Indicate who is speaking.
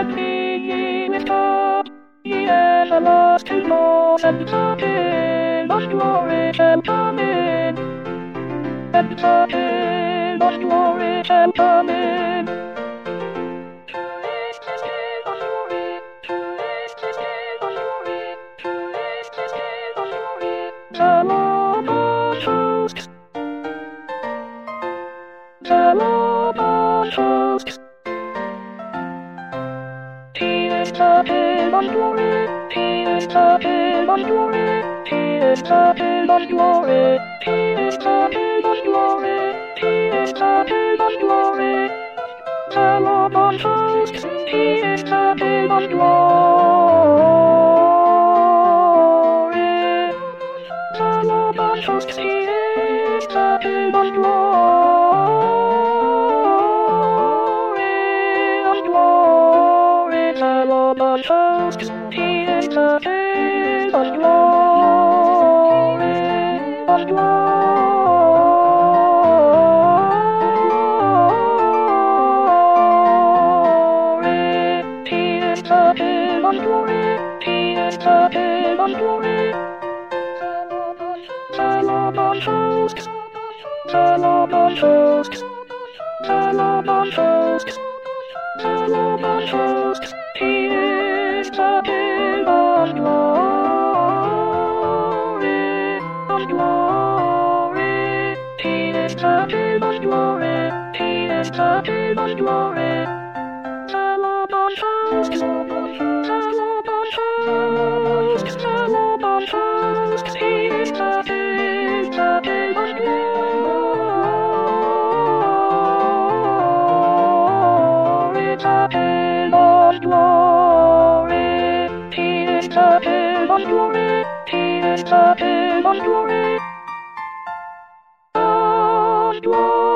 Speaker 1: and me with God. Ye everlasting laws and the King of glory shall come in. And the King of glory shall come in. To lift his King of glory, to lift his King of glory, to lift his King of glory. The Lord of hosts, the Lord of hosts. He is the King of glory, he is the King of glory, he is the King of glory, he is the King of glory, he is the King of glory. The Lord of hosts, he is the King of glory. The Lord of hosts, he is the King of glory. The Lord of hosts, he is the King of glory, of glory. He is the King of glory, he is the King of glory. The Lord of hosts, the Lord of hosts, the Lord of hosts, the Lord of hosts. He is the King of glory, of glory. He is the King of glory, he is the King of glory. The Lord of hosts, the Lord of hosts, the Lord of hosts. He is the King of glory, the King of glory. He is the King of glory, he is the King of glory. Of glory.